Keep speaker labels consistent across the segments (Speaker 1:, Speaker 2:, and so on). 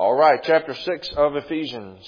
Speaker 1: All right, chapter 6 of Ephesians.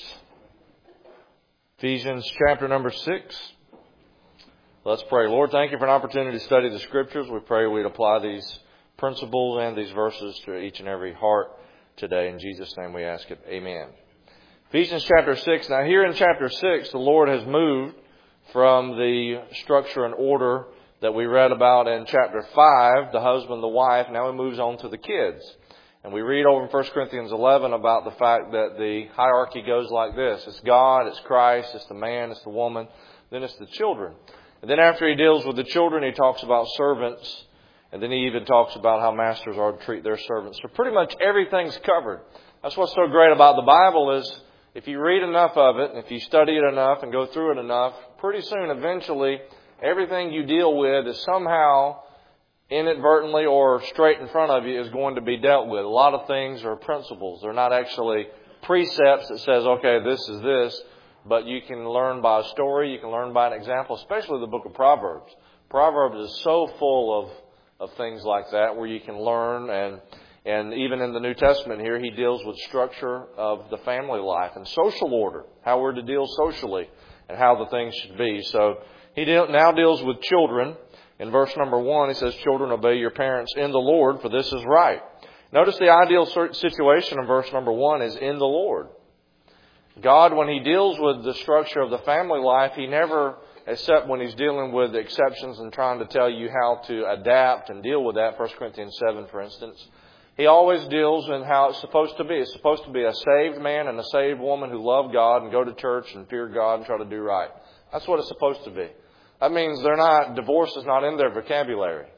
Speaker 1: Ephesians chapter number 6. Let's pray. Lord, thank you for an opportunity to study the Scriptures. We pray we'd apply these principles and these verses to each and every heart today. In Jesus' name we ask it. Amen. Ephesians chapter 6. Now here in chapter 6, the Lord has moved from the structure and order that we read about in chapter 5, the husband, the wife. Now he moves on to the kids. And we read over in 1 Corinthians 11 about the fact that the hierarchy goes like this. It's God, it's Christ, it's the man, it's the woman, then it's the children. And then after he deals with the children, he talks about servants. And then he even talks about how masters are to treat their servants. So pretty much everything's covered. That's what's so great about the Bible is if you read enough of it, and if you study it enough and go through it enough, pretty soon, eventually, everything you deal with is somehow inadvertently or straight in front of you is going to be dealt with. A lot of things are principles. They're not actually precepts that says, okay, this is this. But you can learn by a story. You can learn by an example, especially the book of Proverbs. Proverbs is so full of things like that where you can learn. And even in the New Testament here, he deals with structure of the family life and social order, how we're to deal socially and how the things should be. So he now deals with children. In verse number 1, he says, children, obey your parents in the Lord, for this is right. Notice the ideal situation in verse number 1 is in the Lord. God, when he deals with the structure of the family life, he never, except when he's dealing with exceptions and trying to tell you how to adapt and deal with that, 1 Corinthians 7, for instance, he always deals in how it's supposed to be. It's supposed to be a saved man and a saved woman who love God and go to church and fear God and try to do right. That's what it's supposed to be. That means divorce is not in their vocabulary.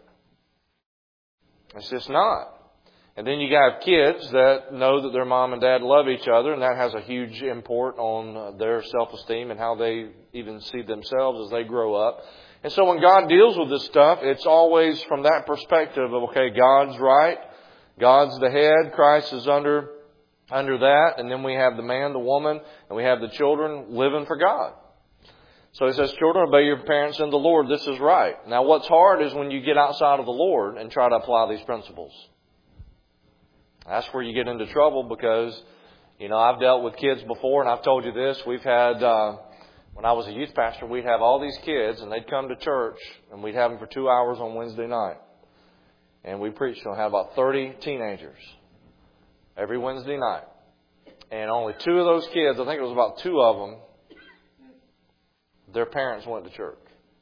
Speaker 1: It's just not. And then you have kids that know that their mom and dad love each other, and that has a huge import on their self-esteem and how they even see themselves as they grow up. And so when God deals with this stuff, it's always from that perspective of, okay, God's right, God's the head, Christ is under that, and then we have the man, the woman, and we have the children living for God. So he says, children, obey your parents in the Lord. This is right. Now, what's hard is when you get outside of the Lord and try to apply these principles. That's where you get into trouble because, I've dealt with kids before, and I've told you this. We've had, when I was a youth pastor, we'd have all these kids, and they'd come to church, and we'd have them for 2 hours on Wednesday night. And we preached on have about 30 teenagers every Wednesday night. And only 2 of those kids, I think it was about 2 of them, their parents went to church.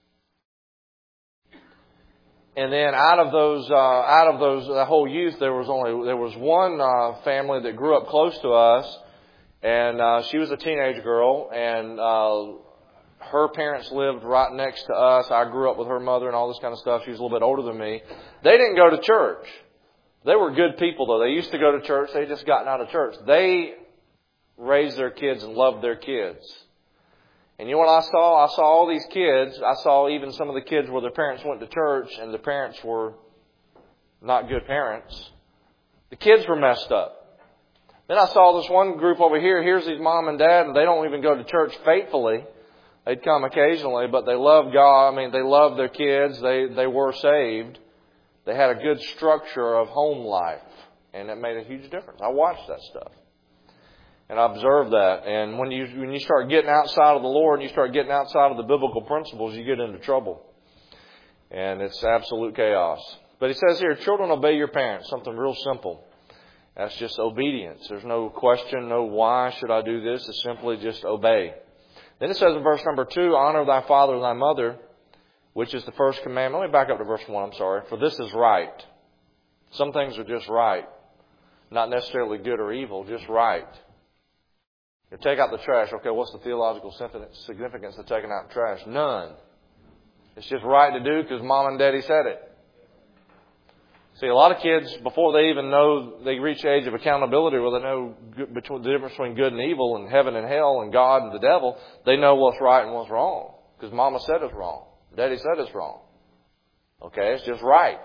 Speaker 1: And then out of the whole youth, there was one family that grew up close to us, and she was a teenage girl, and her parents lived right next to us. I grew up with her mother and all this kind of stuff. She was a little bit older than me. They didn't go to church. They were good people, though. They used to go to church. They just gotten out of church. They raised their kids and loved their kids. And you know what I saw? I saw all these kids. I saw even some of the kids where their parents went to church and the parents were not good parents. The kids were messed up. Then I saw this one group over here. Here's these mom and dad, and they don't even go to church faithfully. They'd come occasionally, but they love God. I mean, they love their kids. They were saved. They had a good structure of home life, and it made a huge difference. I watched that stuff. And I observed that. And when you start getting outside of the Lord and you start getting outside of the biblical principles, you get into trouble. And it's absolute chaos. But he says here, children, obey your parents. Something real simple. That's just obedience. There's no question, no why should I do this. It's simply just obey. Then it says in verse number 2, honor thy father and thy mother, which is the first commandment. Let me back up to verse 1, I'm sorry. For this is right. Some things are just right. Not necessarily good or evil, just right. You take out the trash. Okay, what's the theological significance of taking out the trash? None. It's just right to do because mom and daddy said it. See, a lot of kids, before they even know, they reach the age of accountability where they know the difference between good and evil and heaven and hell and God and the devil, they know what's right and what's wrong. Because mama said it's wrong. Daddy said it's wrong. Okay, it's just right.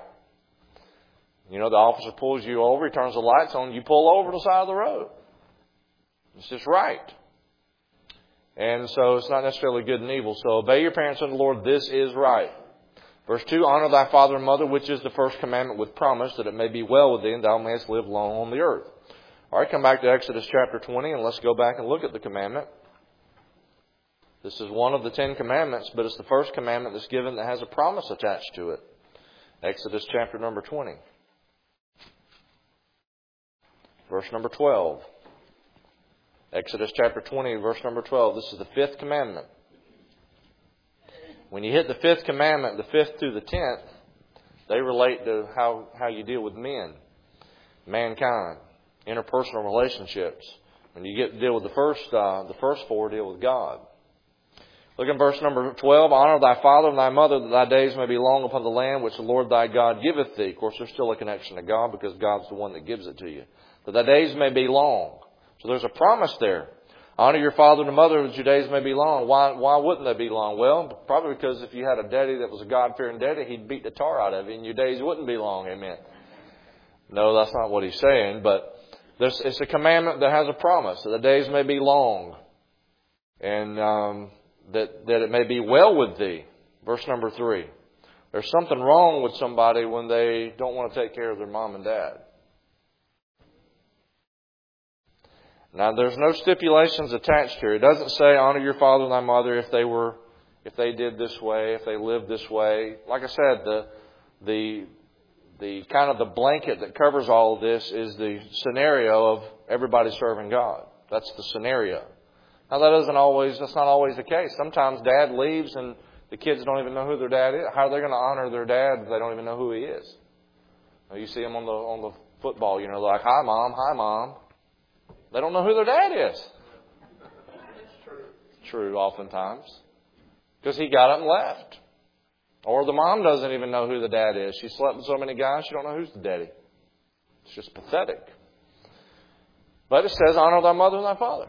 Speaker 1: The officer pulls you over, he turns the lights on, you pull over to the side of the road. It's just right. And so it's not necessarily good and evil. So obey your parents unto the Lord. This is right. Verse 2, honor thy father and mother, which is the first commandment with promise, that it may be well with thee and thou mayest live long on the earth. All right, come back to Exodus chapter 20 and let's go back and look at the commandment. This is one of the 10 commandments, but it's the first commandment that's given that has a promise attached to it. Exodus chapter number 20. Verse number 12. Exodus chapter 20, verse number 12. This is the 5th commandment. When you hit the 5th commandment, the 5th through the 10th, they relate to how you deal with men, mankind, interpersonal relationships. When you deal with the first 4, deal with God. Look at verse number 12. Honor thy father and thy mother, that thy days may be long upon the land which the Lord thy God giveth thee. Of course, there's still a connection to God because God's the one that gives it to you. That thy days may be long. So there's a promise there. Honor your father and mother that your days may be long. Why wouldn't they be long? Well, probably because if you had a daddy that was a God-fearing daddy, he'd beat the tar out of you and your days wouldn't be long. Amen. No, that's not what he's saying. But it's a commandment that has a promise. That the days may be long. And that it may be well with thee. Verse number 3. There's something wrong with somebody when they don't want to take care of their mom and dad. Now, there's no stipulations attached here. It doesn't say honor your father and thy mother if they did this way, if they lived this way. Like I said, the kind of the blanket that covers all of this is the scenario of everybody serving God. That's the scenario. Now, that's not always the case. Sometimes dad leaves and the kids don't even know who their dad is. How are they going to honor their dad if they don't even know who he is? You see them on the football, like, hi, Mom. They don't know who their dad is. True, oftentimes. Because he got up and left. Or the mom doesn't even know who the dad is. She slept with so many guys, she don't know who's the daddy. It's just pathetic. But it says, honor thy mother and thy father.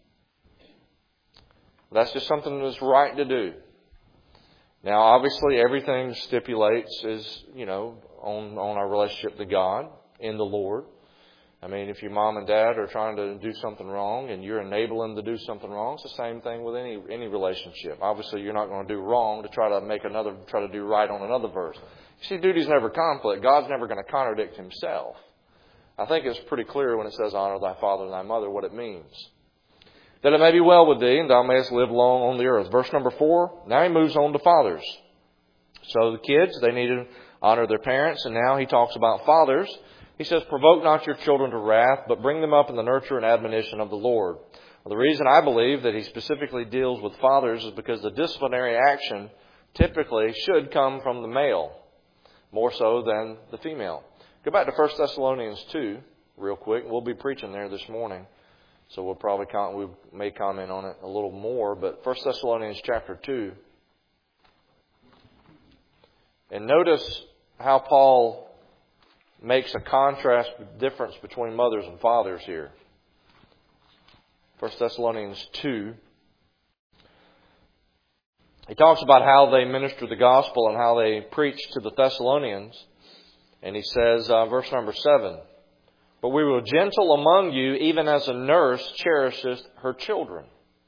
Speaker 1: That's just something that's right to do. Now, obviously, everything stipulates is, on our relationship to God in the Lord. I mean, if your mom and dad are trying to do something wrong and you're enabling them to do something wrong, it's the same thing with any relationship. Obviously, you're not going to do wrong to try to do right on another verse. You see, duty's never conflict. God's never going to contradict himself. I think it's pretty clear when it says, honor thy father and thy mother, what it means. That it may be well with thee, and thou mayest live long on the earth. Verse number 4, now he moves on to fathers. So the kids, they need to honor their parents, and now he talks about fathers. He says, provoke not your children to wrath, but bring them up in the nurture and admonition of the Lord. Well, the reason I believe that he specifically deals with fathers is because the disciplinary action typically should come from the male, more so than the female. Go back to 1 Thessalonians 2 real quick. We'll be preaching there this morning, so we may comment on it a little more. But 1 Thessalonians chapter 2. And notice how Paul makes a contrast difference between mothers and fathers here. 1 Thessalonians 2. He talks about how they minister the gospel and how they preach to the Thessalonians. And he says, verse number 7, but we were gentle among you, even as a nurse cherisheth her children.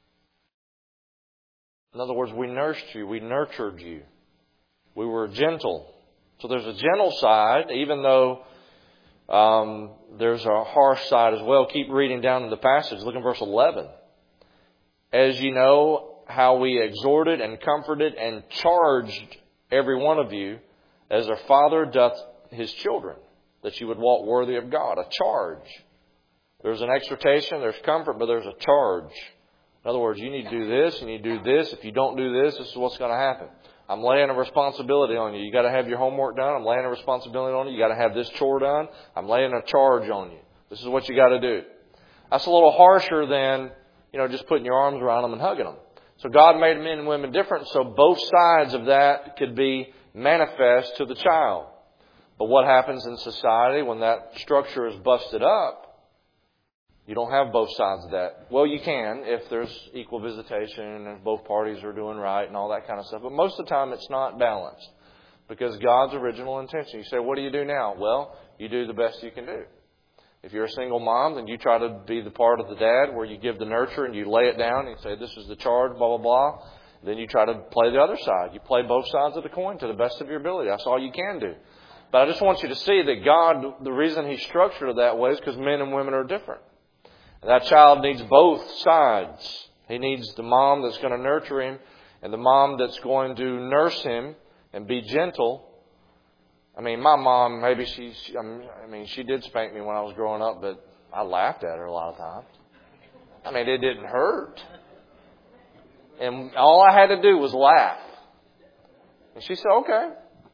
Speaker 1: In other words, we nursed you, we nurtured you. We were gentle. So there's a gentle side, even though there's a harsh side as well. Keep reading down in the passage. Look in verse 11. As you know how we exhorted and comforted and charged every one of you, as a father doth his children, that you would walk worthy of God. A charge. There's an exhortation, there's comfort, but there's a charge. In other words, you need to do this, you need to do this. If you don't do this, this is what's going to happen. I'm laying a responsibility on you. You got to have your homework done. I'm laying a responsibility on you. You got to have this chore done. I'm laying a charge on you. This is what you got to do. That's a little harsher than, just putting your arms around them and hugging them. So God made men and women different, so both sides of that could be manifest to the child. But what happens in society when that structure is busted up? You don't have both sides of that. Well, you can if there's equal visitation and if both parties are doing right and all that kind of stuff. But most of the time it's not balanced because God's original intention. You say, what do you do now? Well, you do the best you can do. If you're a single mom, then you try to be the part of the dad where you give the nurture and you lay it down and you say, this is the charge, blah, blah, blah. Then you try to play the other side. You play both sides of the coin to the best of your ability. That's all you can do. But I just want you to see that God, the reason He structured it that way is because men and women are different. And that child needs both sides. He needs the mom that's going to nurture him and the mom that's going to nurse him and be gentle. I mean, my mom, maybe she did spank me when I was growing up, but I laughed at her a lot of times. I mean, it didn't hurt. And all I had to do was laugh. And she said, okay.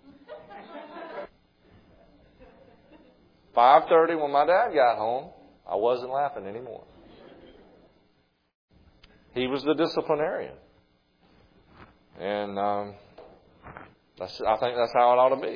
Speaker 1: 5:30 when my dad got home, I wasn't laughing anymore. He was the disciplinarian. And I think that's how it ought to be.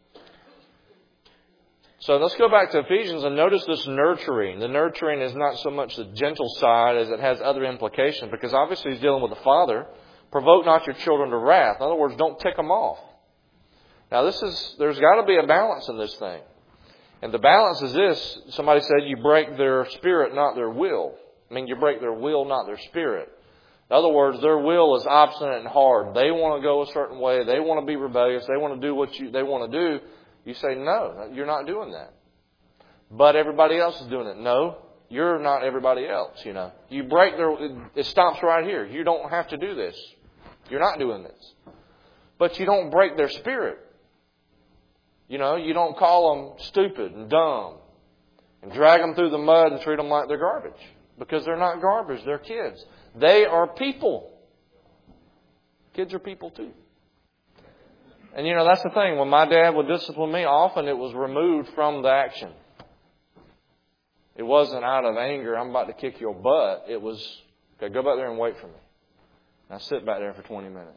Speaker 1: So let's go back to Ephesians and notice this nurturing. The nurturing is not so much the gentle side as it has other implications, because obviously he's dealing with the father. Provoke not your children to wrath. In other words, don't tick them off. Now there's got to be a balance in this thing. And the balance is this. Somebody said you break their spirit, not their will. I mean, you break their will, not their spirit. In other words, their will is obstinate and hard. They want to go a certain way. They want to be rebellious. They want to do what they want to do. You say, no, you're not doing that. But everybody else is doing it. No, you're not everybody else, you know. You break it stops right here. You don't have to do this. You're not doing this. But you don't break their spirit. You know, you don't call them stupid and dumb and drag them through the mud and treat them like they're garbage. Because they're not garbage. They're kids. They are people. Kids are people too. And you know, that's the thing. When my dad would discipline me, often it was removed from the action. It wasn't out of anger, I'm about to kick your butt. It was, okay, go back there and wait for me. And I sit back there for 20 minutes.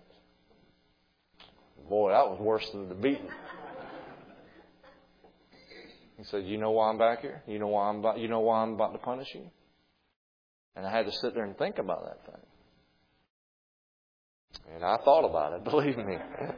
Speaker 1: Boy, that was worse than the beating. He said, you know why I'm back here? You know why I'm about to punish you? And I had to sit there and think about that thing. And I thought about it, believe me.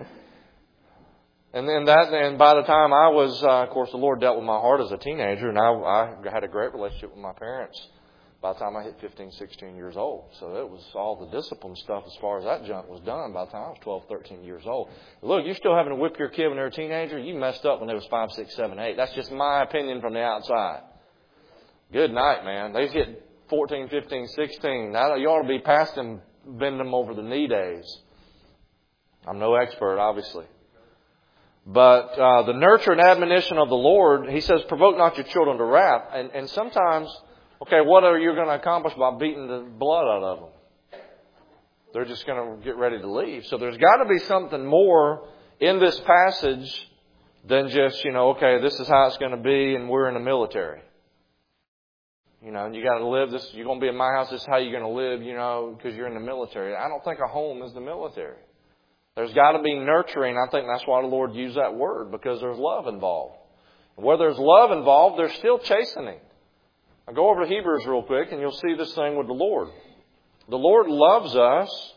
Speaker 1: And by the time I was, of course, the Lord dealt with my heart as a teenager, and I had a great relationship with my parents by the time I hit 15, 16 years old. So it was all the discipline stuff as far as that junk was done by the time I was 12, 13 years old. Look, you're still having to whip your kid when they're a teenager. You messed up when they was 5, 6, 7, 8. That's just my opinion from the outside. Good night, man. They get 14, 15, 16. Now you ought to be past them, bend them over the knee days. I'm no expert, obviously. But the nurture and admonition of the Lord, He says, provoke not your children to wrath. And sometimes, okay, what are you going to accomplish by beating the blood out of them? They're just going to get ready to leave. So there's got to be something more in this passage than just, okay, this is how it's going to be and we're in the military. And you got to live this, you're going to be in my house, this is how you're going to live, because you're in the military. I don't think a home is the military. There's got to be nurturing. I think that's why the Lord used that word, because there's love involved. And where there's love involved, there's still chastening. I'll go over to Hebrews real quick and you'll see this thing with the Lord. The Lord loves us,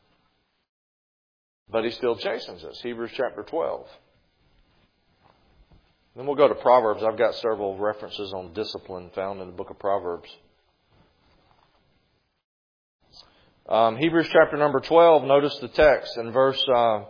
Speaker 1: but He still chastens us. Hebrews chapter 12. Then we'll go to Proverbs. I've got several references on discipline found in the book of Proverbs. Hebrews chapter number 12, notice the text in verse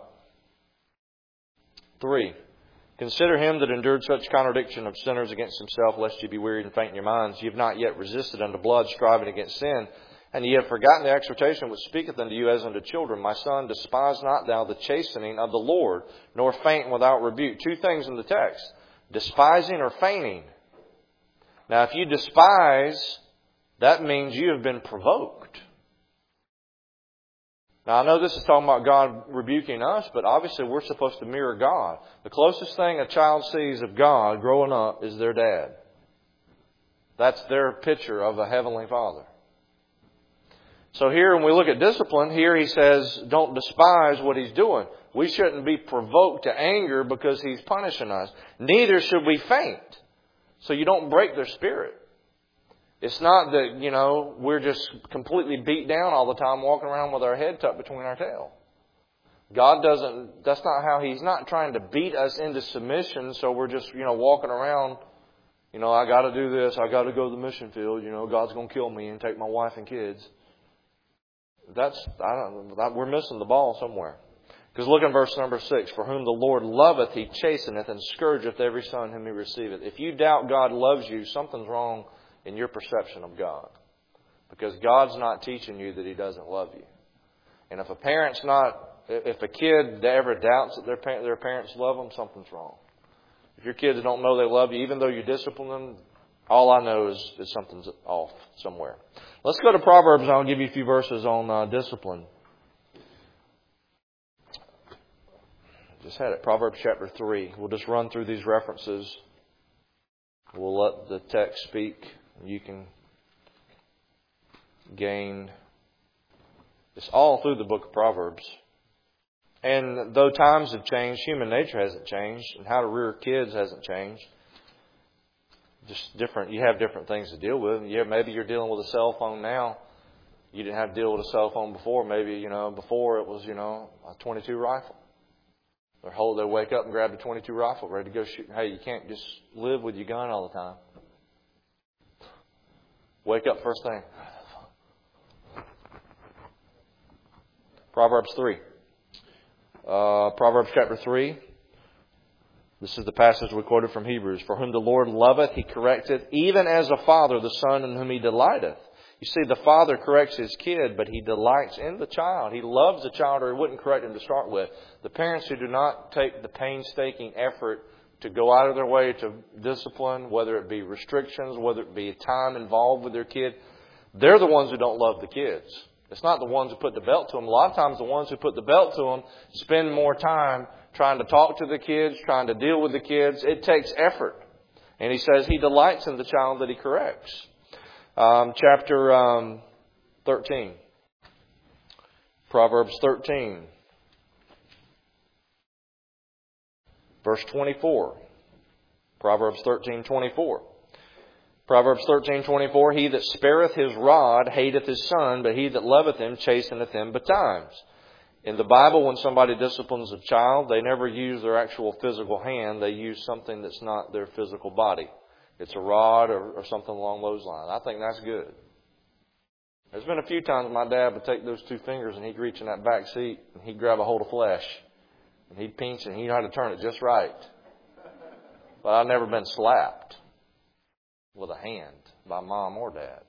Speaker 1: 3. Consider him that endured such contradiction of sinners against himself, lest ye be wearied and faint in your minds. Ye have not yet resisted unto blood, striving against sin. And ye have forgotten the exhortation which speaketh unto you as unto children. My son, despise not thou the chastening of the Lord, nor faint without rebuke. Two things in the text. Despising or fainting. Now, if you despise, that means you have been provoked. Now, I know this is talking about God rebuking us, but obviously we're supposed to mirror God. The closest thing a child sees of God growing up is their dad. That's their picture of a heavenly Father. So here, when we look at discipline, here He says, don't despise what He's doing. We shouldn't be provoked to anger because He's punishing us. Neither should we faint. So you don't break their spirit. It's not that, we're just completely beat down all the time walking around with our head tucked between our tail. God doesn't, that's not how He's not trying to beat us into submission so we're just, walking around, I got to do this, I got to go to the mission field, God's going to kill me and take my wife and kids. We're missing the ball somewhere. Because look at verse number 6. For whom the Lord loveth, He chasteneth, and scourgeth every son whom He receiveth. If you doubt God loves you, something's wrong in your perception of God. Because God's not teaching you that He doesn't love you. And if a kid ever doubts that their parents love them, something's wrong. If your kids don't know they love you, even though you discipline them, all I know is something's off somewhere. Let's go to Proverbs, and I'll give you a few verses on discipline. Just had it. Proverbs chapter 3. We'll just run through these references. We'll let the text speak. You can gain. It's all through the book of Proverbs. And though times have changed, human nature hasn't changed. And how to rear kids hasn't changed. Just different. You have different things to deal with. Maybe you're dealing with a cell phone now. You didn't have to deal with a cell phone before. Maybe, before it was, a .22 rifle. They wake up and grab the .22 rifle, ready to go shoot. Hey, you can't just live with your gun all the time. Wake up first thing. Proverbs 3. Proverbs chapter 3. This is the passage we quoted from Hebrews. For whom the Lord loveth, He correcteth, even as a father the son in whom He delighteth. You see, the father corrects his kid, but he delights in the child. He loves the child, or he wouldn't correct him to start with. The parents who do not take the painstaking effort to go out of their way to discipline, whether it be restrictions, whether it be time involved with their kid, they're the ones who don't love the kids. It's not the ones who put the belt to them. A lot of times the ones who put the belt to them spend more time trying to talk to the kids, trying to deal with the kids. It takes effort. And He says He delights in the child that He corrects. Chapter 13. Proverbs 13. Verse 24. Proverbs 13:24. Proverbs 13:24. He that spareth his rod hateth his son, but he that loveth him chasteneth him betimes. In the Bible, when somebody disciplines a child, they never use their actual physical hand. They use something that's not their physical body. It's a rod or something along those lines. I think that's good. There's been a few times my dad would take those two fingers and he'd reach in that back seat and he'd grab a hold of flesh. And he'd pinch and he'd know how to turn it just right. But I've never been slapped with a hand by mom or dad.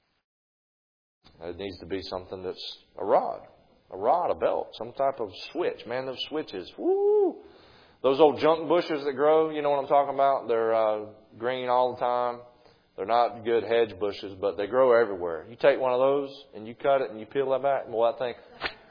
Speaker 1: It needs to be something that's a rod, a belt, some type of switch. Man, those switches, woo! Those old junk bushes that grow, you know what I'm talking about? They're green all the time. They're not good hedge bushes, but they grow everywhere. You take one of those and you cut it and you peel that back, boy, I think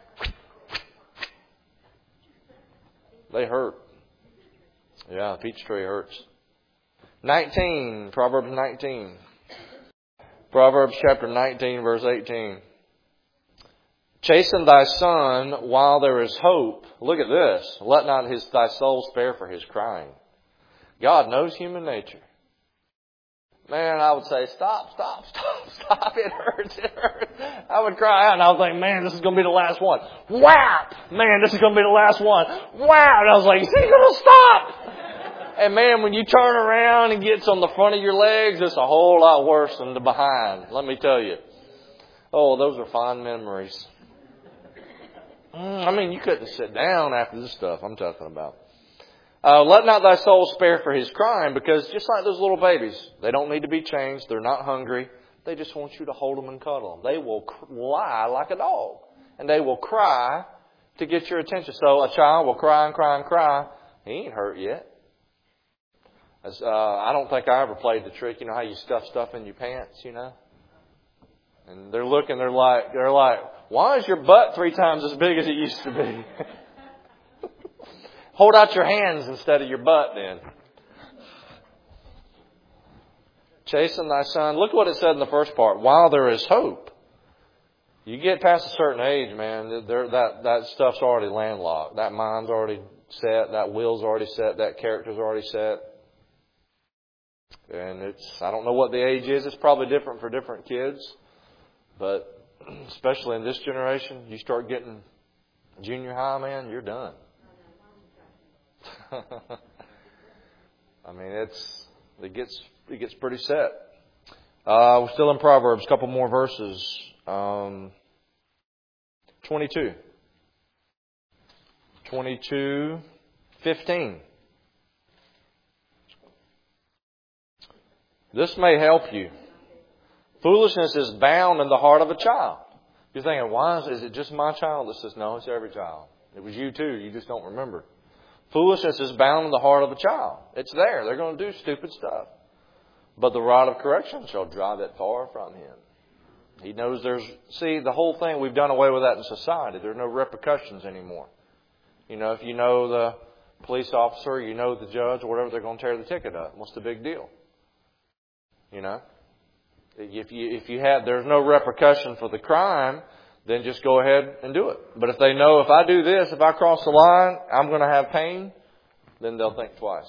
Speaker 1: they hurt. Yeah, peach tree hurts. 19, Proverbs 19. Proverbs chapter 19, verse 18. Chasten thy son while there is hope. Look at this. Let not thy soul spare for his crying. God knows human nature. Man, I would say, stop. It hurts. I would cry out and I would think, man, this is going to be the last one. Whap! Man, this is going to be the last one. Wow! And I was like, is he going to stop? And man, when you turn around and gets on the front of your legs, it's a whole lot worse than the behind. Let me tell you. Oh, those are fond memories. You couldn't sit down after this stuff I'm talking about. Let not thy soul spare for his crying, because just like those little babies, they don't need to be changed. They're not hungry. They just want you to hold them and cuddle them. They will lie like a dog. And they will cry to get your attention. So a child will cry and cry and cry. He ain't hurt yet. I don't think I ever played the trick. You know how you stuff stuff in your pants, And they're looking, they're like, why is your butt 3 times as big as it used to be? Hold out your hands instead of your butt then. Chasten thy son. Look what it said in the first part. While there is hope. You get past a certain age, man, that stuff's already landlocked. That mind's already set. That will's already set. That character's already set. And I don't know what the age is. It's probably different for different kids. But especially in this generation, you start getting junior high, man, you're done. It gets pretty set. We're still in Proverbs, a couple more verses. 22. 22:15. This may help you. Foolishness is bound in the heart of a child. You're thinking, why is it just my child that says, no, it's every child. It was you too. You just don't remember. Foolishness is bound in the heart of a child. It's there. They're going to do stupid stuff. But the rod of correction shall drive it far from him. He knows the whole thing, we've done away with that in society. There are no repercussions anymore. If you know the police officer, you know the judge, or whatever, they're going to tear the ticket up. What's the big deal? If there's no repercussion for the crime, then just go ahead and do it. But if they know if I do this, if I cross the line, I'm going to have pain, then they'll think twice.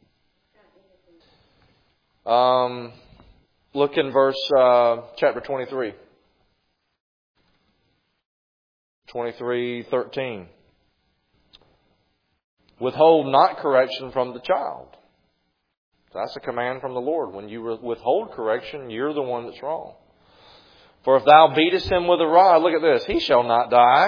Speaker 1: Look in chapter 23. 23:13. Withhold not correction from the child. That's a command from the Lord. When you withhold correction, you're the one that's wrong. For if thou beatest him with a rod, look at this, he shall not die.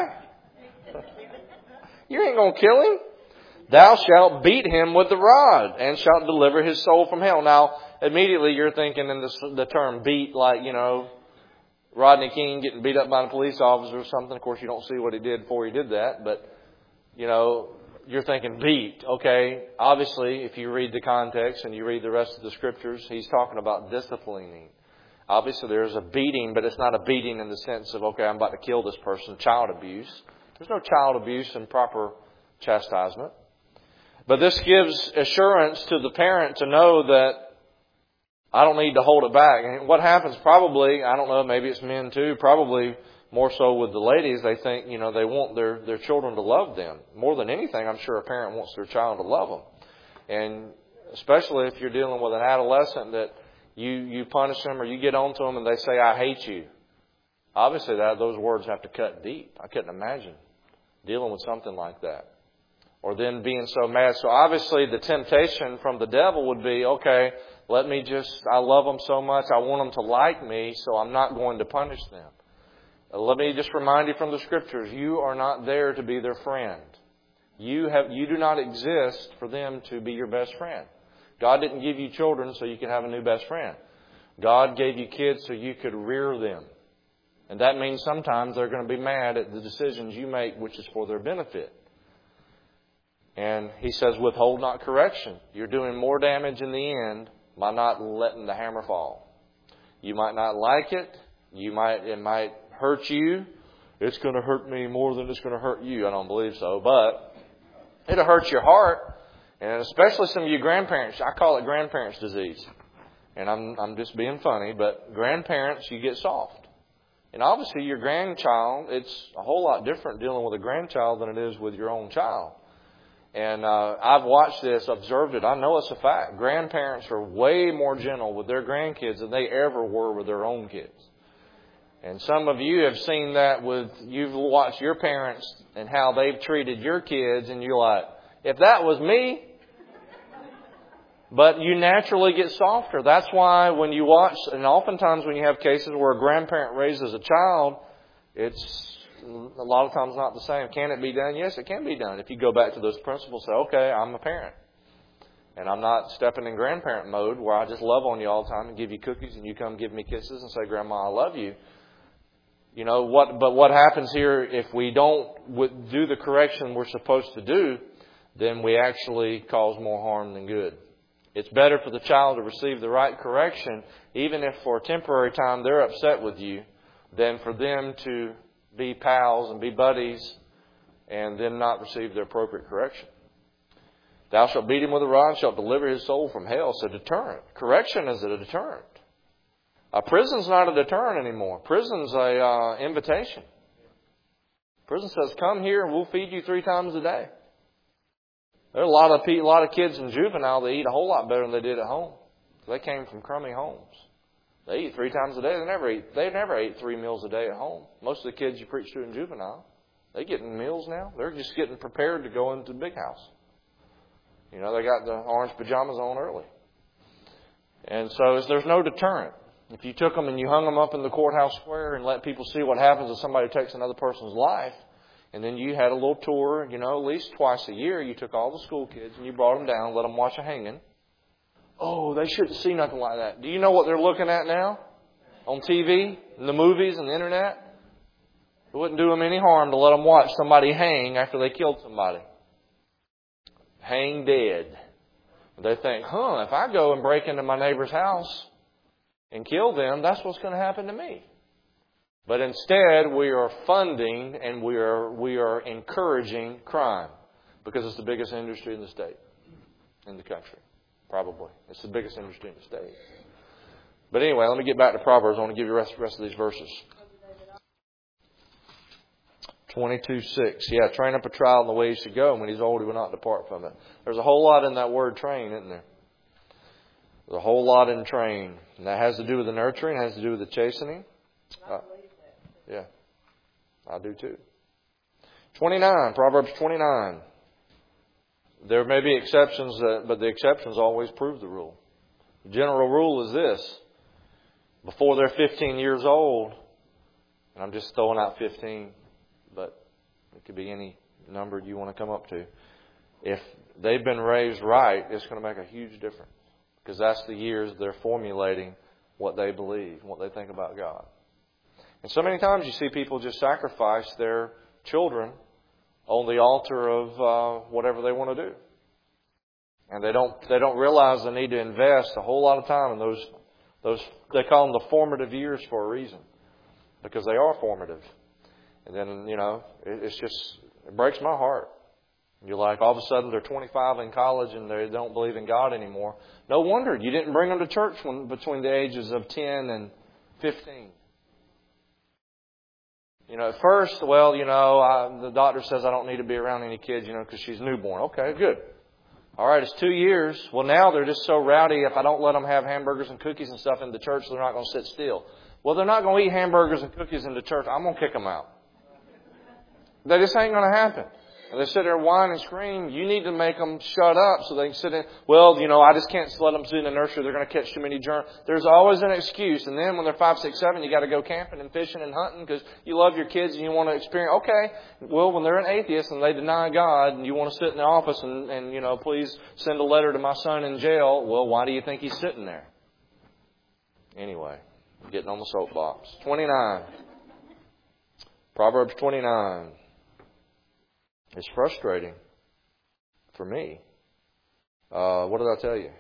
Speaker 1: You ain't going to kill him. Thou shalt beat him with the rod, and shalt deliver his soul from hell. Now, immediately you're thinking in the term beat, like, Rodney King getting beat up by a police officer or something. Of course, you don't see what he did before he did that, but, you're thinking beat. Okay, obviously, if you read the context and you read the rest of the scriptures, he's talking about disciplining. Obviously, there's a beating, but it's not a beating in the sense of, okay, I'm about to kill this person, child abuse. There's no child abuse in proper chastisement. But this gives assurance to the parent to know that I don't need to hold it back. And what happens probably, I don't know, maybe it's men too, probably more so with the ladies, they think, they want their children to love them. More than anything, I'm sure a parent wants their child to love them. And especially if you're dealing with an adolescent that you punish them or you get on to them and they say, I hate you. Obviously, those words have to cut deep. I couldn't imagine dealing with something like that. Or then being so mad. So obviously the temptation from the devil would be, okay, I love them so much, I want them to like me, so I'm not going to punish them. Let me just remind you from the scriptures, you are not there to be their friend. You do not exist for them to be your best friend. God didn't give you children so you could have a new best friend. God gave you kids so you could rear them. And that means sometimes they're going to be mad at the decisions you make, which is for their benefit. And he says, withhold not correction. You're doing more damage in the end by not letting the hammer fall. You might not like it. It might hurt you. It's going to hurt me more than it's going to hurt you. I don't believe so. But it'll hurt your heart. And especially some of you grandparents. I call it grandparents' disease. And I'm just being funny. But grandparents, you get soft. And obviously your grandchild, it's a whole lot different dealing with a grandchild than it is with your own child. And I've watched this, observed it. I know it's a fact. Grandparents are way more gentle with their grandkids than they ever were with their own kids. And some of you have seen that you've watched your parents and how they've treated your kids, and you're like, if that was me. But you naturally get softer. That's why when you watch, and oftentimes when you have cases where a grandparent raises a child, it's a lot of times not the same. Can it be done? Yes, it can be done. If you go back to those principles, say, okay, I'm a parent. And I'm not stepping in grandparent mode where I just love on you all the time and give you cookies and you come give me kisses and say, Grandma, I love you. But what happens here, if we don't do the correction we're supposed to do, then we actually cause more harm than good. It's better for the child to receive the right correction, even if for a temporary time they're upset with you, than for them to be pals and be buddies and then not receive the appropriate correction. Thou shalt beat him with a rod and shalt deliver his soul from hell. It's a deterrent. Correction is a deterrent. A prison's not a deterrent anymore. Prison's a invitation. Prison says, come here and we'll feed you 3 times a day. There are a lot of kids in juvenile that eat a whole lot better than they did at home. They came from crummy homes. They eat 3 times a day. They never ate 3 meals a day at home. Most of the kids you preach to in juvenile, they getting meals now. They're just getting prepared to go into the big house. They got the orange pajamas on early. And so there's no deterrent. If you took them and you hung them up in the courthouse square and let people see what happens if somebody takes another person's life, And then you had a little tour, at least twice a year. You took all the school kids and you brought them down, let them watch a hanging. Oh, they shouldn't see nothing like that. Do you know what they're looking at now? On TV, in the movies, and the internet? It wouldn't do them any harm to let them watch somebody hang after they killed somebody. Hang dead. They think, if I go and break into my neighbor's house and kill them, that's what's going to happen to me. But instead, we are funding and we are encouraging crime because it's the biggest industry in the state, in the country. Probably. It's the biggest industry in the state. But anyway, let me get back to Proverbs. I want to give you the rest of these verses. 22:6. Yeah, train up a child in the way he should go, and when he's old, he will not depart from it. There's a whole lot in that word train, isn't there? There's a whole lot in train. And that has to do with the nurturing, has to do with the chastening. Yeah, I do too. 29, Proverbs 29. There may be exceptions, but the exceptions always prove the rule. The general rule is this. Before they're 15 years old, and I'm just throwing out 15, but it could be any number you want to come up to. If they've been raised right, it's going to make a huge difference. Because that's the years they're formulating what they believe, what they think about God. And so many times you see people just sacrifice their children on the altar of whatever they want to do. And they don't realize they need to invest a whole lot of time in those they call them the formative years for a reason. Because they are formative. And then, it breaks my heart. You're like, all of a sudden they're 25 in college and they don't believe in God anymore. No wonder you didn't bring them to church between the ages of 10 and 15. At first, the doctor says I don't need to be around any kids, because she's newborn. Okay, good. All right, it's 2 years. Well, now they're just so rowdy. If I don't let them have hamburgers and cookies and stuff in the church, they're not going to sit still. Well, they're not going to eat hamburgers and cookies in the church. I'm going to kick them out. That just ain't going to happen. And they sit there and whine and scream. You need to make them shut up so they can sit in. Well, I just can't let them sit in the nursery. They're going to catch too many germs. There's always an excuse. And then when they're 5, 6, 7, you got to go camping and fishing and hunting because you love your kids and you want to experience. Okay, well, when they're an atheist and they deny God and you want to sit in the office and please send a letter to my son in jail. Well, why do you think he's sitting there? Anyway, I'm getting on the soapbox. 29. Proverbs 29. It's frustrating for me. What did I tell you?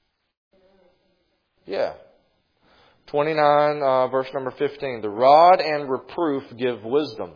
Speaker 1: Yeah. 29, verse number 15. The rod and reproof give wisdom.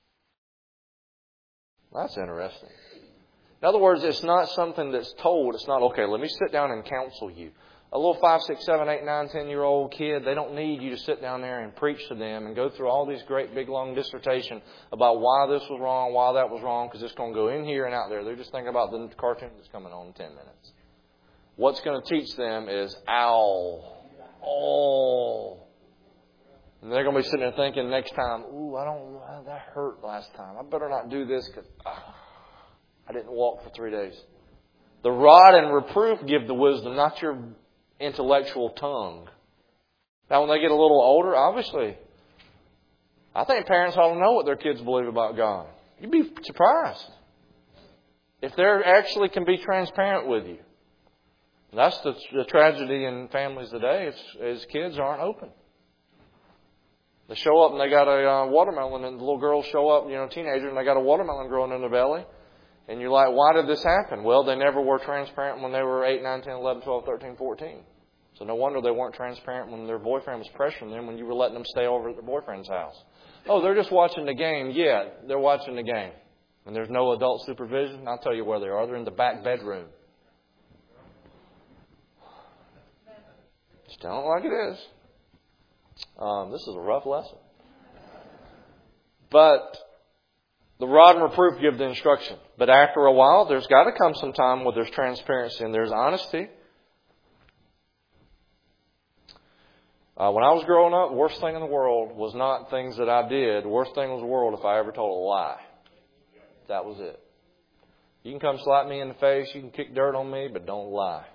Speaker 1: That's interesting. In other words, it's not something that's told. It's not, okay, let me sit down and counsel you. A little 5, 6, 7, 8, 9, 10-year-old kid, they don't need you to sit down there and preach to them and go through all these great, big, long dissertation about why this was wrong, why that was wrong, because it's going to go in here and out there. They're just thinking about the cartoon that's coming on in 10 minutes. What's going to teach them is owl. Oh. And they're going to be sitting there thinking next time, that hurt last time. I better not do this because I didn't walk for 3 days. The rod and reproof give the wisdom, not your intellectual tongue. Now, when they get a little older, obviously, I think parents ought to know what their kids believe about God. You'd be surprised if they actually can be transparent with you. And that's the tragedy in families today is kids aren't open. They show up and they got a watermelon, and the little girls show up, teenager, and they got a watermelon growing in their belly. And you're like, why did this happen? Well, they never were transparent when they were 8, 9, 10, 11, 12, 13, 14. So no wonder they weren't transparent when their boyfriend was pressuring them when you were letting them stay over at their boyfriend's house. Oh, they're just watching the game. Yeah, they're watching the game. And there's no adult supervision. I'll tell you where they are. They're in the back bedroom. Just tell it like it is. This is a rough lesson. But the rod and reproof give the instruction. But after a while, there's got to come some time where there's transparency and there's honesty. When I was growing up, the worst thing in the world was not things that I did. The worst thing in the world if I ever told a lie. That was it. You can come slap me in the face, you can kick dirt on me, but don't lie.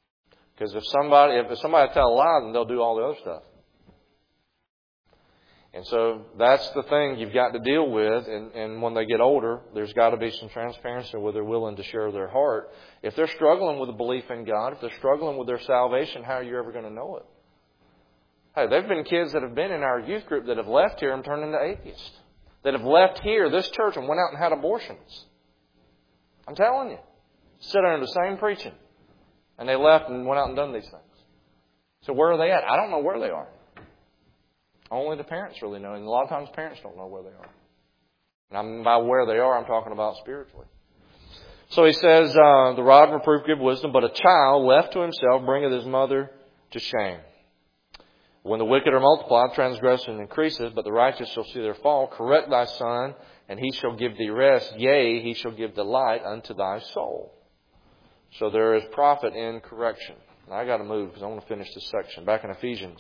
Speaker 1: Because if somebody tell a lie, then they'll do all the other stuff. And so that's the thing you've got to deal with. And when they get older, there's got to be some transparency where they're willing to share their heart. If they're struggling with a belief in God, if they're struggling with their salvation, how are you ever going to know it? Hey, there have been kids that have been in our youth group that have left here and turned into atheists. That have left here, this church, and went out and had abortions. I'm telling you. Sit under the same preaching. And they left and went out and done these things. So where are they at? I don't know where they are. Only the parents really know. And a lot of times parents don't know where they are. And by where they are, I'm talking about spiritually. So he says, the rod of reproof give wisdom, but a child left to himself bringeth his mother to shame. When the wicked are multiplied, transgression increases, but the righteous shall see their fall. Correct thy son, and he shall give thee rest. Yea, he shall give delight unto thy soul. So there is profit in correction. Now I got to move because I want to finish this section. Back in Ephesians.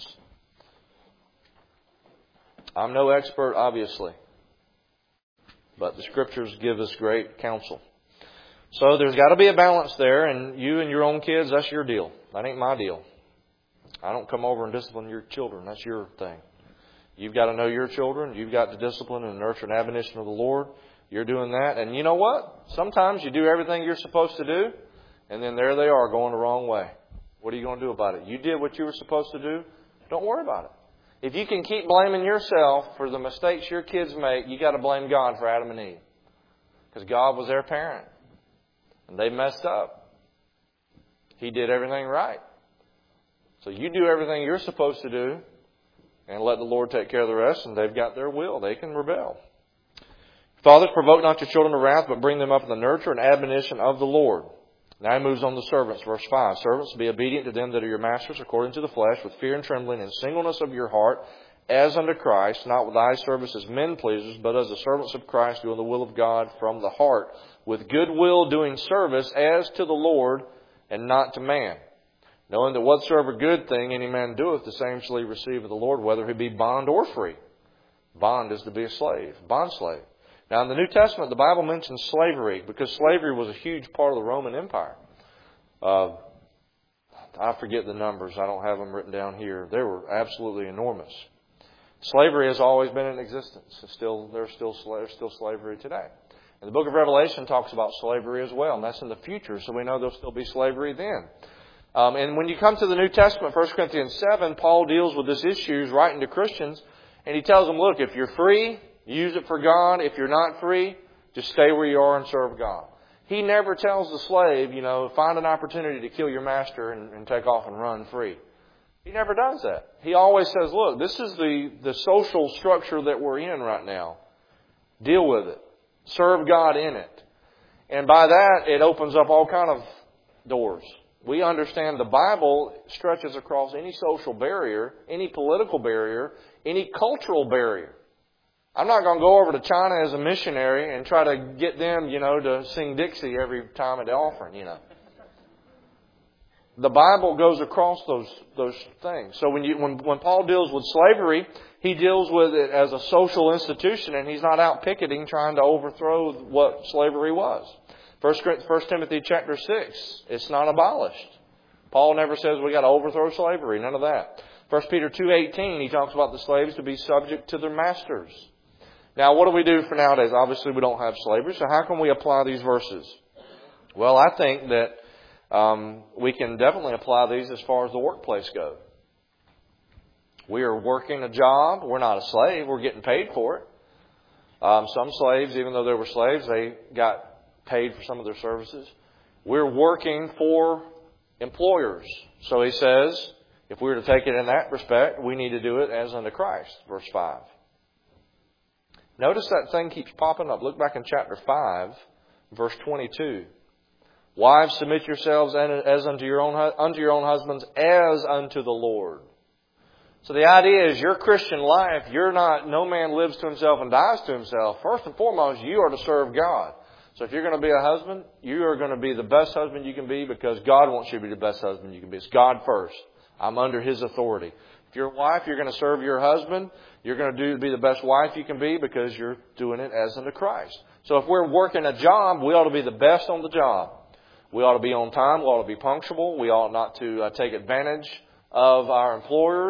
Speaker 1: I'm no expert, obviously. But the Scriptures give us great counsel. So there's got to be a balance there. And you and your own kids, that's your deal. That ain't my deal. I don't come over and discipline your children. That's your thing. You've got to know your children. You've got to discipline and nurture and admonition of the Lord. You're doing that. And you know what? Sometimes you do everything you're supposed to do. And then there they are going the wrong way. What are you going to do about it? You did what you were supposed to do. Don't worry about it. If you can keep blaming yourself for the mistakes your kids make, you got to blame God for Adam and Eve. Because God was their parent. And they messed up. He did everything right. So you do everything you're supposed to do and let the Lord take care of the rest, and they've got their will. They can rebel. Fathers, provoke not your children to wrath, but bring them up in the nurture and admonition of the Lord. Now he moves on to servants, verse 5. Servants, be obedient to them that are your masters according to the flesh, with fear and trembling and singleness of your heart, as unto Christ, not with eye service as men pleasers, but as the servants of Christ, doing the will of God from the heart, with good will doing service as to the Lord and not to man. Knowing that whatsoever good thing any man doeth, the same shall he receive of the Lord, whether he be bond or free. Bond is to be a slave, bond slave. Now in the New Testament, the Bible mentions slavery, because slavery was a huge part of the Roman Empire. I forget the numbers. I don't have them written down here. They were absolutely enormous. Slavery has always been in existence. There's still slavery today. And the book of Revelation talks about slavery as well, and that's in the future, so we know there'll still be slavery then. And when you come to the New Testament, 1 Corinthians 7, Paul deals with this issue. He's writing to Christians, and he tells them, look, if you're free, use it for God. If you're not free, just stay where you are and serve God. He never tells the slave, find an opportunity to kill your master and take off and run free. He never does that. He always says, look, this is the social structure that we're in right now. Deal with it. Serve God in it. And by that, it opens up all kind of doors. We understand the Bible stretches across any social barrier, any political barrier, any cultural barrier. I'm not going to go over to China as a missionary and try to get them, to sing Dixie every time at the offering, The Bible goes across those things. So when Paul deals with slavery, he deals with it as a social institution, and he's not out picketing trying to overthrow what slavery was. 1 Timothy chapter 6, it's not abolished. Paul never says we got to overthrow slavery, none of that. 1 Peter 2:18, he talks about the slaves to be subject to their masters. Now, what do we do for nowadays? Obviously, we don't have slavery, so how can we apply these verses? Well, I think that we can definitely apply these as far as the workplace goes. We are working a job. We're not a slave. We're getting paid for it. Some slaves, even though they were slaves, they got paid for some of their services. We're working for employers. So he says, if we were to take it in that respect, we need to do it as unto Christ, verse 5. Notice that thing keeps popping up. Look back in chapter 5, verse 22. Wives, submit yourselves as unto your own husbands, as unto the Lord. So the idea is your Christian life, no man lives to himself and dies to himself. First and foremost, you are to serve God. So if you're going to be a husband, you are going to be the best husband you can be because God wants you to be the best husband you can be. It's God first. I'm under His authority. If you're a wife, you're going to serve your husband. You're going to be the best wife you can be because you're doing it as unto Christ. So if we're working a job, we ought to be the best on the job. We ought to be on time. We ought to be punctual. We ought not to take advantage of our employers.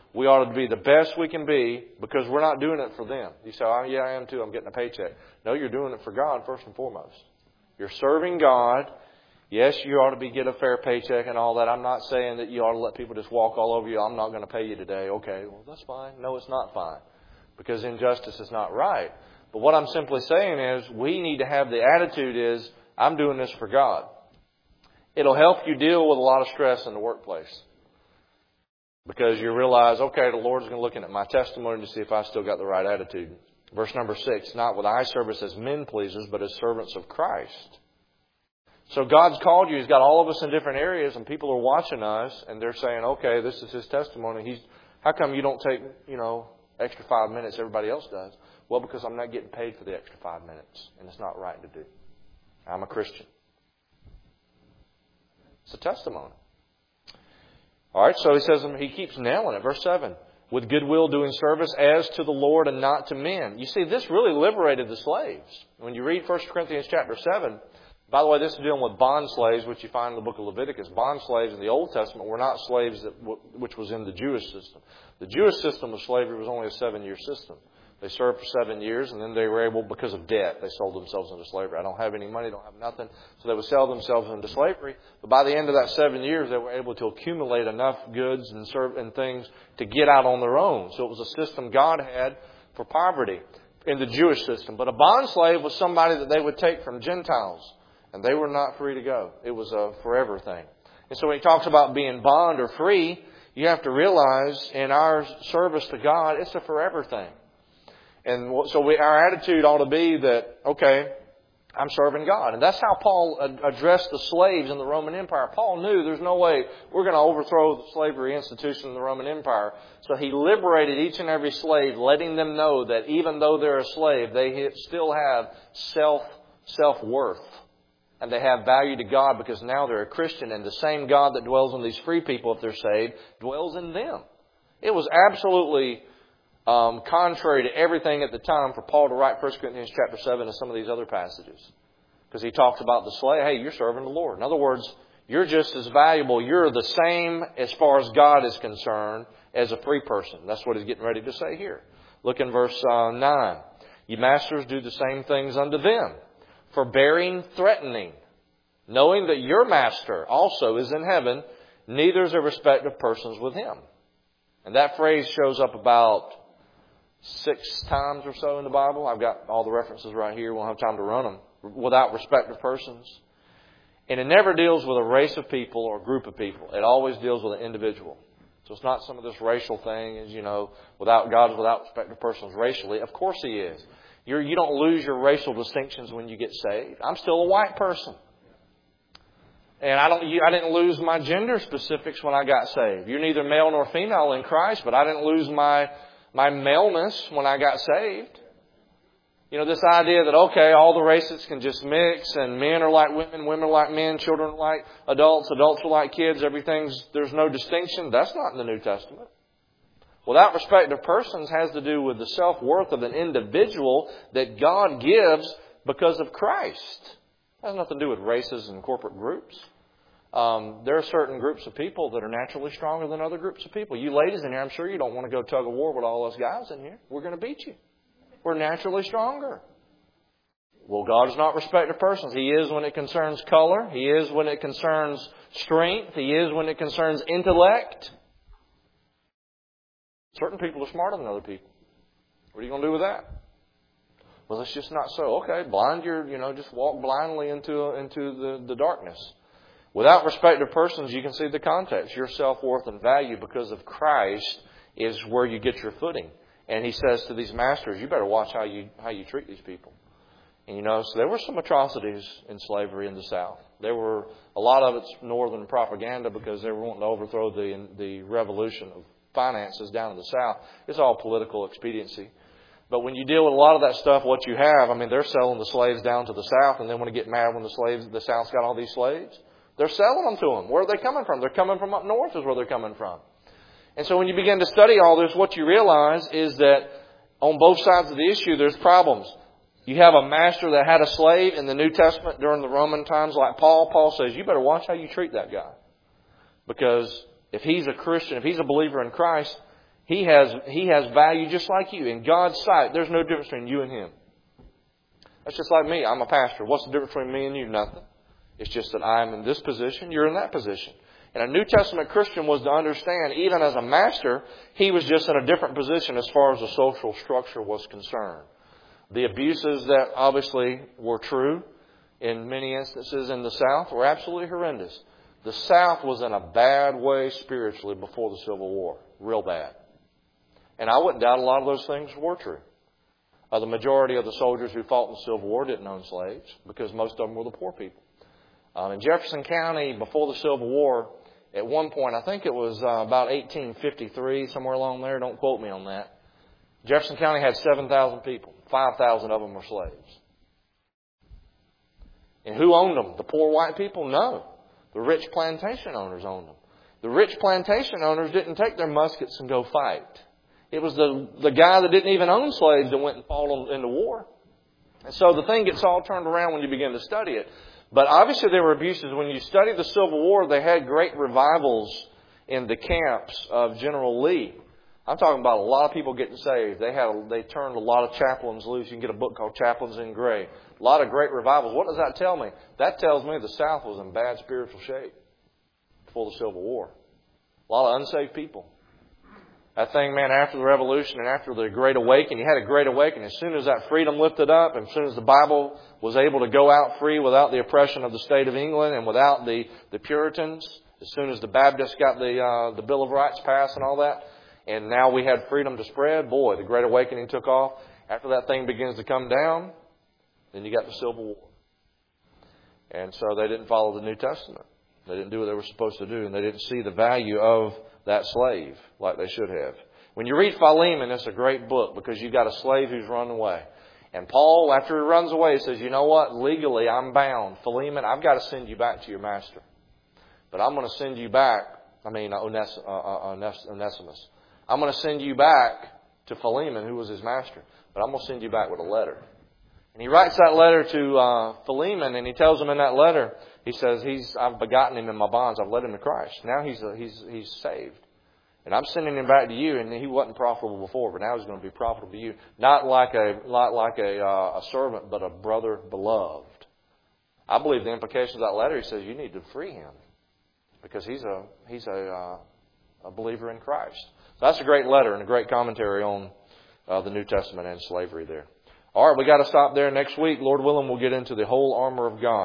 Speaker 1: We ought to be the best we can be because we're not doing it for them. You say, oh, yeah, I am too. I'm getting a paycheck. No, you're doing it for God first and foremost. You're serving God. Yes, you ought to get a fair paycheck and all that. I'm not saying that you ought to let people just walk all over you. I'm not going to pay you today. Okay, well, that's fine. No, it's not fine because injustice is not right. But what I'm simply saying is we need to have the attitude is, I'm doing this for God. It'll help you deal with a lot of stress in the workplace. Because you realize, okay, the Lord's going to look at my testimony to see if I still got the right attitude. Verse number 6, not with eye service as men pleasers, but as servants of Christ. So God's called you. He's got all of us in different areas, and people are watching us, and they're saying, okay, this is His testimony. How come you don't take, extra 5 minutes everybody else does? Well, because I'm not getting paid for the extra 5 minutes, and it's not right to do. I'm a Christian. It's a testimony. All right, so he says, he keeps nailing it. Verse 7, with goodwill doing service as to the Lord and not to men. You see, this really liberated the slaves. When you read 1 Corinthians chapter 7, by the way, this is dealing with bond slaves, which you find in the book of Leviticus. Bond slaves in the Old Testament were not slaves which was in the Jewish system. The Jewish system of slavery was only a 7-year system. They served for 7 years, and then they were able, because of debt, they sold themselves into slavery. I don't have any money, don't have nothing. So they would sell themselves into slavery. But by the end of that 7 years, they were able to accumulate enough goods and things to get out on their own. So it was a system God had for poverty in the Jewish system. But a bond slave was somebody that they would take from Gentiles, and they were not free to go. It was a forever thing. And so when he talks about being bond or free, you have to realize in our service to God, it's a forever thing. And so our attitude ought to be that, okay, I'm serving God. And that's how Paul addressed the slaves in the Roman Empire. Paul knew there's no way we're going to overthrow the slavery institution in the Roman Empire. So he liberated each and every slave, letting them know that even though they're a slave, they still have self-worth. And they have value to God because now they're a Christian. And the same God that dwells in these free people, if they're saved, dwells in them. It was absolutely contrary to everything at the time for Paul to write 1 Corinthians chapter 7 and some of these other passages. Because he talks about the slave. Hey, you're serving the Lord. In other words, you're just as valuable. You're the same as far as God is concerned as a free person. That's what he's getting ready to say here. Look in verse 9. Ye masters, do the same things unto them, forbearing, threatening, knowing that your master also is in heaven, neither is a respect of persons with him. And that phrase shows up about 6 times or so in the Bible. I've got all the references right here. We won't have time to run them. Without respect of persons. And it never deals with a race of people or a group of people. It always deals with an individual. So it's not some of this racial thing as, without God is without respect of persons racially. Of course He is. You don't lose your racial distinctions when you get saved. I'm still a white person. And I didn't lose my gender specifics when I got saved. You're neither male nor female in Christ, but I didn't lose my maleness when I got saved. This idea that, okay, all the races can just mix and men are like women, women are like men, children are like adults, adults are like kids, there's no distinction. That's not in the New Testament. Without respect of persons has to do with the self-worth of an individual that God gives because of Christ. It has nothing to do with races and corporate groups. There are certain groups of people that are naturally stronger than other groups of people. You ladies in here, I'm sure you don't want to go tug of war with all us guys in here. We're going to beat you. We're naturally stronger. Well, God is not respect of persons. He is when it concerns color. He is when it concerns strength. He is when it concerns intellect. Certain people are smarter than other people. What are you going to do with that? Well, it's just not so. Okay, just walk blindly into the darkness. Without respect of persons, you can see the context. Your self-worth and value because of Christ is where you get your footing. And he says to these masters, you better watch how you treat these people. And so there were some atrocities in slavery in the South. There were a lot of it's northern propaganda because they were wanting to overthrow the revolution of finances down in the South. It's all political expediency. But when you deal with a lot of that stuff, what you have, they're selling the slaves down to the South, and then when they get mad when the South's got all these slaves, they're selling them to them. Where are they coming from? They're coming from up north is where they're coming from. And so when you begin to study all this, what you realize is that on both sides of the issue, there's problems. You have a master that had a slave in the New Testament during the Roman times like Paul. Paul says, you better watch how you treat that guy. Because if he's a Christian, if he's a believer in Christ, He has value just like you. In God's sight, there's no difference between you and him. That's just like me. I'm a pastor. What's the difference between me and you? Nothing. It's just that I'm in this position, you're in that position. And a New Testament Christian was to understand, even as a master, he was just in a different position as far as the social structure was concerned. The abuses that obviously were true in many instances in the South were absolutely horrendous. The South was in a bad way spiritually before the Civil War. Real bad. And I wouldn't doubt a lot of those things were true. The majority of the soldiers who fought in the Civil War didn't own slaves because most of them were the poor people. In Jefferson County, before the Civil War, at one point, I think it was about 1853, somewhere along there, don't quote me on that, Jefferson County had 7,000 people. 5,000 of them were slaves. And who owned them? The poor white people? No. The rich plantation owners owned them. The rich plantation owners didn't take their muskets and go fight. It was the guy that didn't even own slaves that went and fought into war. And so the thing gets all turned around when you begin to study it. But obviously there were abuses. When you study the Civil War, they had great revivals in the camps of General Lee. I'm talking about a lot of people getting saved. They turned a lot of chaplains loose. You can get a book called Chaplains in Gray. A lot of great revivals. What does that tell me? That tells me the South was in bad spiritual shape before the Civil War. A lot of unsaved people. That thing, man, after the Revolution and after the Great Awakening, you had a Great Awakening. As soon as that freedom lifted up, and as soon as the Bible was able to go out free without the oppression of the state of England and without the Puritans, as soon as the Baptists got the Bill of Rights passed and all that, and now we had freedom to spread, boy, the Great Awakening took off. After that thing begins to come down, then you got the Civil War. And so they didn't follow the New Testament. They didn't do what they were supposed to do, and they didn't see the value of that slave like they should have. When you read Philemon, it's a great book because you've got a slave who's run away. And Paul, after he runs away, says, you know what? Legally, I'm bound. Philemon, I've got to send you back to your master. But I'm going to send you back, Onesimus. I'm going to send you back to Philemon, who was his master. But I'm going to send you back with a letter. And he writes that letter to Philemon, and he tells him in that letter, he says, I've begotten him in my bonds. I've led him to Christ. Now he's saved. And I'm sending him back to you, and he wasn't profitable before, but now he's going to be profitable to you. Not like a servant, but a brother beloved. I believe the implication of that letter, he says, you need to free him. Because he's a believer in Christ. So that's a great letter and a great commentary on the New Testament and slavery there. All right, we got to stop there. Next week, Lord willing, we'll get into the whole armor of God.